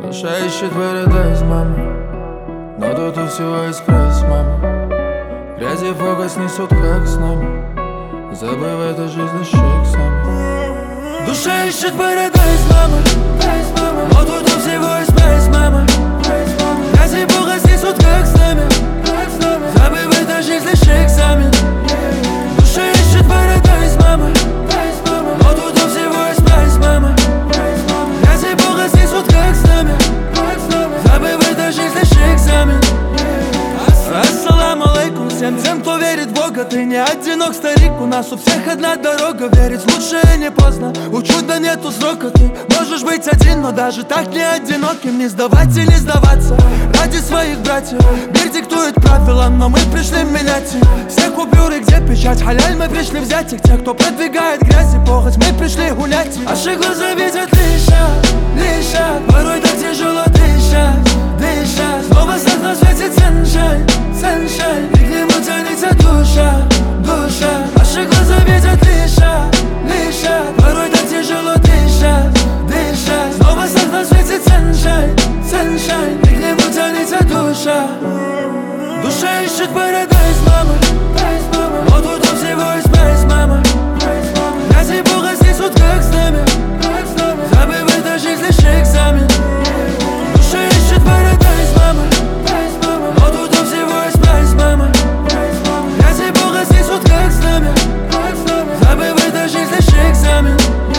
Душа ищет парадайз, мама, но тут у всего экспресс, мама. Грязи фокус несут, как с нами, забывает о жизни шейксами. Душа ищет парадайз, мама, но тут у всего экспресс, мама. Грязи фокус несут, как с нами, забывает о жизни шейксами. Душа ищет парадайз, мама, но тут у всего экспресс, мама. Грязи фокус несут, как с нами, забывает о жизни шейксами. Ассаламу алейкум всем тем, кто верит в Бога. Ты не одинок, старик, у нас у всех одна дорога. Верить лучше не поздно, у чуда нету срока. Ты можешь быть один, но даже так не одиноким. Не сдавать и не сдаваться ради своих братьев. Мир диктует правила, но мы пришли менять их. Все купюры, где печать, халяль, мы пришли взять их. Те, кто продвигает грязь и похоть, мы пришли гулять. Наши глаза видят лишь порой так тяжело дышать. Снова свет на свете sunshine, и к нему тянется душа. Наши глаза видят лишь порой так тяжело дышать. Снова свет на свете sunshine, и к нему тянется душа. Душа ищет парадайз, мама, но тут у всего экспресс, мама. Грязи похоть несут, как с нами, забывает о жизни шейксами. Душа ищет парадайз, мама, но тут у всего экспресс, мама. Грязи похоть несут, как с нами, забывает о жизни шейксами.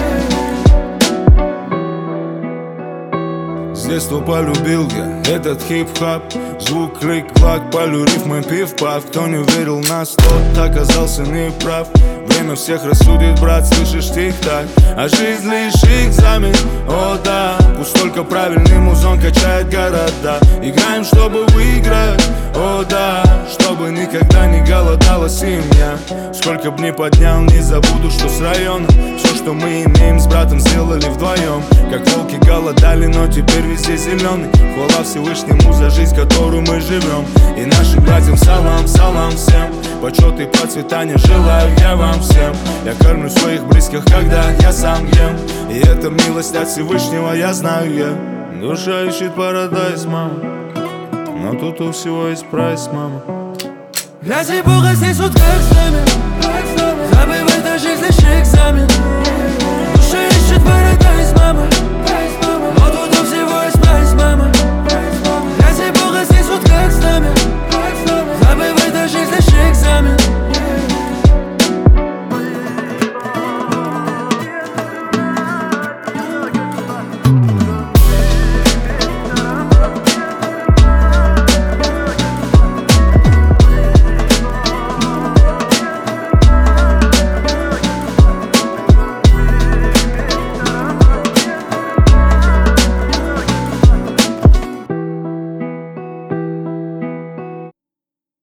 С детства полюбил я этот хип-хоп. Звук, крик, клак, полю рифмы, пив-пав. Кто не верил в нас, тот оказался неправ. Время всех рассудит, брат, слышишь тик-так. А жизнь лишь экзамен, о да. Пусть только правильный музон качает города. Играем, чтобы выиграть, о да. Чтобы никогда не голодала семья. Сколько б ни поднял, не забуду, что с района все, что мы имеем, с братом сделали вдвоем. Как волки голодали, но теперь везде зеленый. Хвала Всевышнему за жизнь, которую мы живем. И нашим братьям салам, салам всем. Почет и процветания желаю я вам всем. Я кормлю своих близких, когда я сам ем. И это милость от Всевышнего, я знаю я. Душа ищет парадайз, мама, но тут у всего есть прайс, мама. Грязи похоть несут, как с нами, забывает о жизни шейксами.